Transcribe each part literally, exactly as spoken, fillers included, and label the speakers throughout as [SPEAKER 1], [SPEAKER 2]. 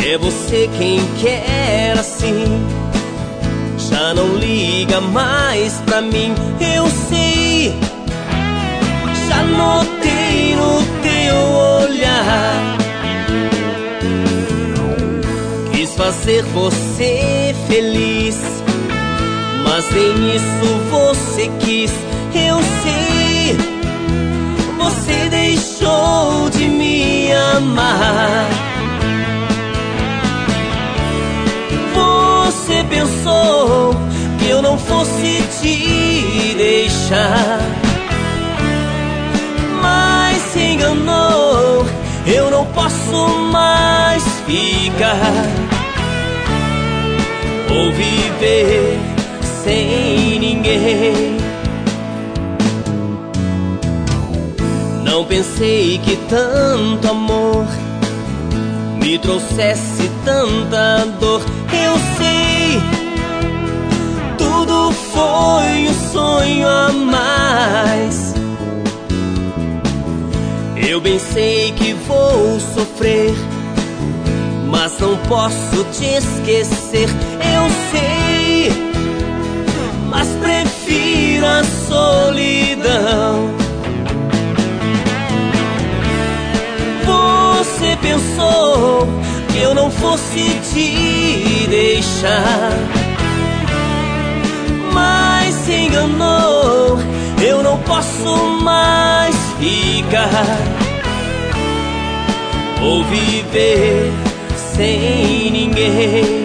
[SPEAKER 1] É você quem quer assim, já não liga mais pra mim. Eu sei, já notei no teu olhar. Quis fazer você feliz, mas nem isso você quis. Eu sei, você deixou de me amar. Você pensou que eu não fosse te deixar, mas se enganou. Eu não posso mais ficar ou viver sem ninguém. Não pensei que tanto amor me trouxesse tanta dor. Eu sei, tudo foi um sonho a mais. Eu bem sei que vou sofrer, mas não posso te esquecer. Eu sei, mas prefiro a solidão. Você pensou que eu não fosse te deixar, mas se enganou. Eu não posso mais ficar ou viver sem ninguém.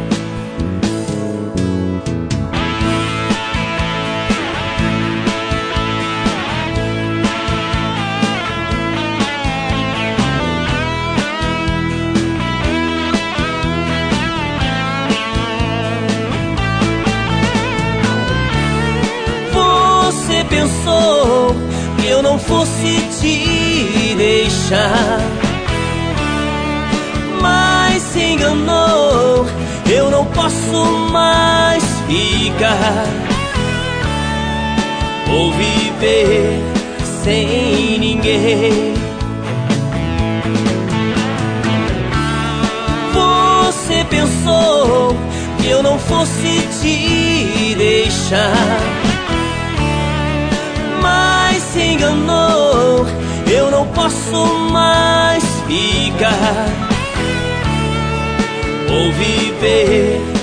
[SPEAKER 1] Você pensou que eu não fosse te deixar, mas se enganou. Eu não posso mais, ficar, ou viver sem ninguém. Você pensou que eu não fosse te deixar, mas se enganou. Eu não posso mais ficar ou viver sem ninguém. Você pensou que eu não fosse te deixar, mas se enganou. Eu não posso mais ficar ou viver sem ninguém. Você pensou que eu não fosse te deixar, mas se enganou. Eu não posso mais ficar ou viver sem ninguém. Sem ninguém. Você pensou que eu não fosse te deixar, mas se enganou. Eu não posso mais ficar ou viver